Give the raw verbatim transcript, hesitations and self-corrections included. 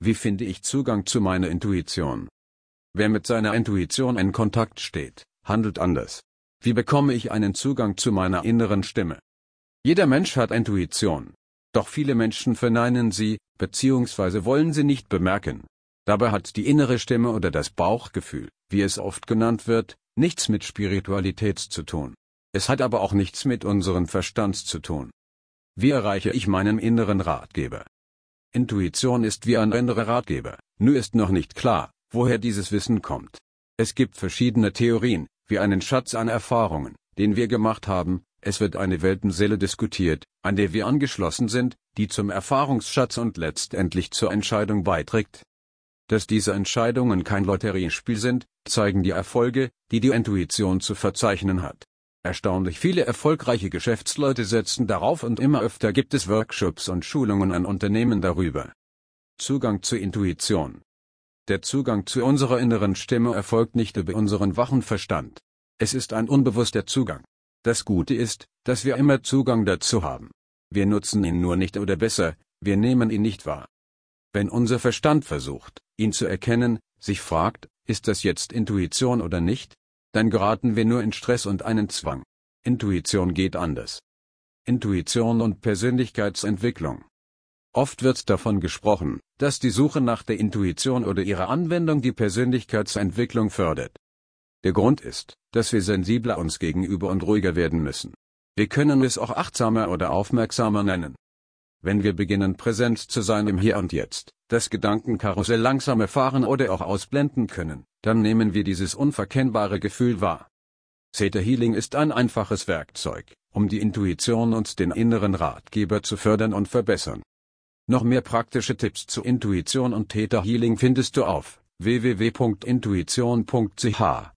Wie finde ich Zugang zu meiner Intuition? Wer mit seiner Intuition in Kontakt steht, handelt anders. Wie bekomme ich einen Zugang zu meiner inneren Stimme? Jeder Mensch hat Intuition. Doch viele Menschen verneinen sie, beziehungsweise wollen sie nicht bemerken. Dabei hat die innere Stimme oder das Bauchgefühl, wie es oft genannt wird, nichts mit Spiritualität zu tun. Es hat aber auch nichts mit unserem Verstand zu tun. Wie erreiche ich meinen inneren Ratgeber? Intuition ist wie ein innerer Ratgeber, nur ist noch nicht klar, woher dieses Wissen kommt. Es gibt verschiedene Theorien, wie einen Schatz an Erfahrungen, den wir gemacht haben. Es wird eine Weltenseele diskutiert, an der wir angeschlossen sind, die zum Erfahrungsschatz und letztendlich zur Entscheidung beiträgt. Dass diese Entscheidungen kein Lotteriespiel sind, zeigen die Erfolge, die die Intuition zu verzeichnen hat. Erstaunlich viele erfolgreiche Geschäftsleute setzen darauf und immer öfter gibt es Workshops und Schulungen an Unternehmen darüber. Zugang zur Intuition. Der Zugang zu unserer inneren Stimme erfolgt nicht über unseren wachen Verstand. Es ist ein unbewusster Zugang. Das Gute ist, dass wir immer Zugang dazu haben. Wir nutzen ihn nur nicht oder besser, wir nehmen ihn nicht wahr. Wenn unser Verstand versucht, ihn zu erkennen, sich fragt, ist das jetzt Intuition oder nicht? Dann geraten wir nur in Stress und einen Zwang. Intuition geht anders. Intuition und Persönlichkeitsentwicklung. Oft wird davon gesprochen, dass die Suche nach der Intuition oder ihrer Anwendung die Persönlichkeitsentwicklung fördert. Der Grund ist, dass wir sensibler uns gegenüber und ruhiger werden müssen. Wir können es auch achtsamer oder aufmerksamer nennen. Wenn wir beginnen, präsent zu sein im Hier und Jetzt, das Gedankenkarussell langsamer fahren oder auch ausblenden können, dann nehmen wir dieses unverkennbare Gefühl wahr. Theta Healing ist ein einfaches Werkzeug, um die Intuition und den inneren Ratgeber zu fördern und verbessern. Noch mehr praktische Tipps zu Intuition und Theta Healing findest du auf w w w punkt intuition punkt c h.